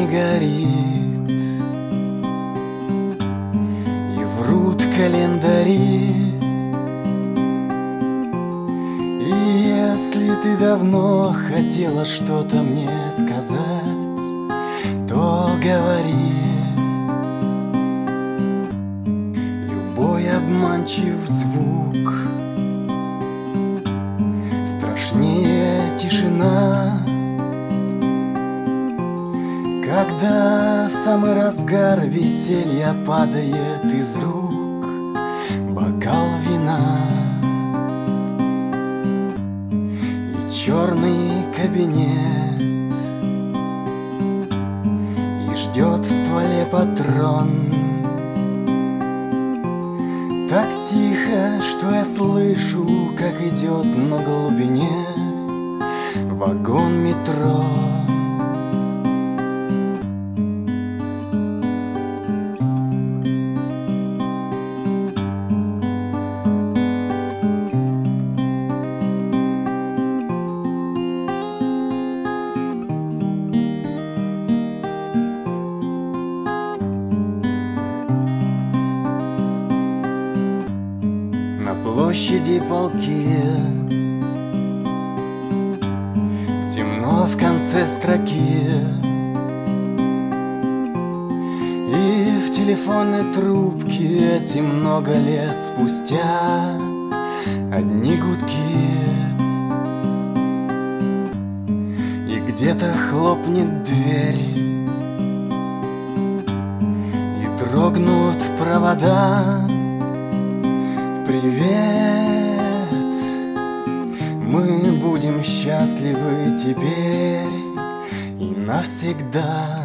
не горит, и врут календари. И если ты давно хотела что-то мне сказать, то говори. Любой обманчив звук страшнее тишина, когда в самый разгар веселья падает из рук бокал вина. И черный кабинет, и ждет в стволе патрон. Так тихо, что я слышу, как идет на глубине вагон метро. На площади полки темно в конце строки, и в телефонной трубке эти много лет спустя одни гудки. И где-то хлопнет дверь, и дрогнут провода. Привет, мы будем счастливы теперь и навсегда.